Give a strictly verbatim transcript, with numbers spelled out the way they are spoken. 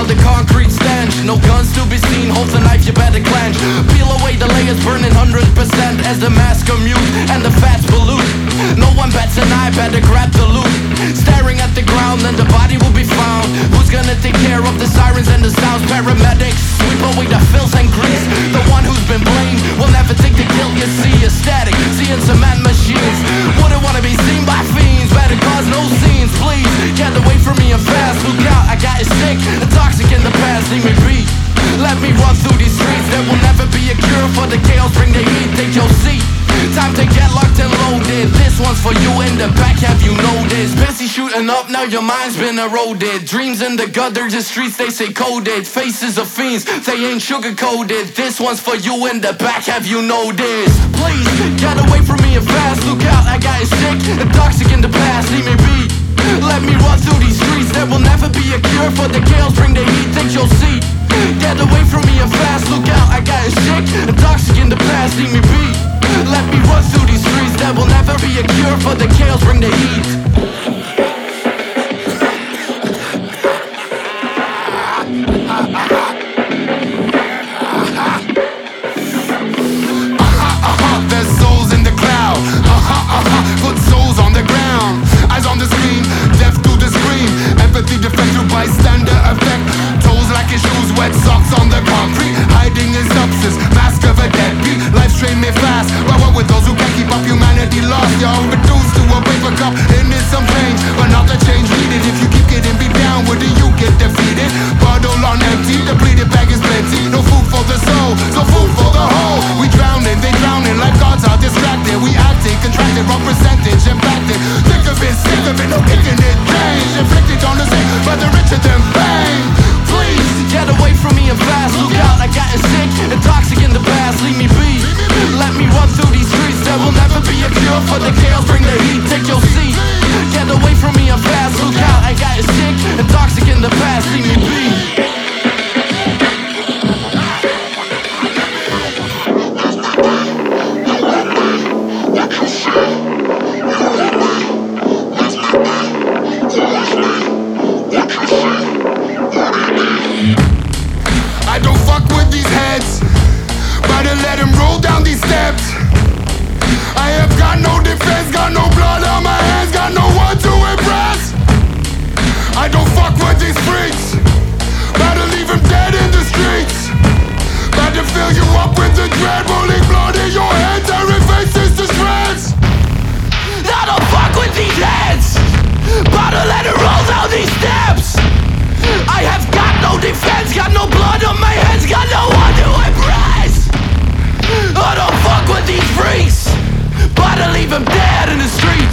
smell the concrete stench. No guns to be seen, holds a knife you better clench. Peel away the layers, burning one hundred percent as the mass commute and the fats pollute. No one bets an eye, better grab the loot. Staring at the ground, then the body will be found. Who's gonna take care of the sirens and the sounds? Paramedics sweep away the filth and grease. The one who's been blamed will never take the guilt. You see a static, seeing cement machines. Wouldn't wanna be seen by fiends, better cause no scenes, please. Get away from me and fast, look out, I got it sick and toxic in the past, leave me be. Let me run through these streets, there will never be a cure for the chaos, bring the heat, take your seat. Time to get locked and loaded. This one's for you in the back, have you noticed? Busy shooting up, now your mind's been eroded. Dreams in the gutter, the streets they say coded. Faces of fiends, they ain't sugar-coated. This one's for you in the back, have you noticed? Please, get away from me and fast, look out, I got it sick and toxic in the past, leave me be. Let me run through these streets, there will never be a cure for the chaos, bring the heat, take your seat. Get away from me and fast, look out, I got it sick and toxic in the past, leave me be. Let me run through these streets, there will never be a cure for the chaos, bring the heat. There's souls in the cloud, uh-huh, uh-huh, put souls on the ground. Eyes on the screen, deaf to the scream. Empathy defective, bystander effect. Toes like his shoes, wet socks on the concrete. Hiding in substance, mask of a deadbeat. Life's train me fast, but what with those who can't keep up? Humanity lost, you're reduced to a paper cup. It needs some change, but not the change needed. If you keep getting beat down, with it you get defeated. Bottle on empty, depleted bag is plenty. No food for the soul, so food for the whole. We drowning, they drowning, like gods are distracted. We acting, contracted, wrong percentage, impacted. Think of it, sick of it, no kicking it, change. Inflicted on the sick, but the richer than pain. Please, get away from me and fast, look out, I got it sick and toxic in the past, leave me be. Let me run through these streets, there will never be a cure for the chaos, bring the heat, take your seat. Get away from me and fast, look out, I got it sick and toxic in the past, leave me be. I don't fuck with these heads, but I let them roll down these steps. I have got no defense, got no blood on my hands, got no one to impress. I don't fuck with these freaks, but I leave them dead in the streets. But to fill you up with the dread, rolling blood in your head, tearing faces to shreds. I don't fuck with these heads, but I let it roll down these steps. I have got no defense, got no blood on my hands, got no one to impress. I don't fuck with these freaks, but I leave them dead in the streets.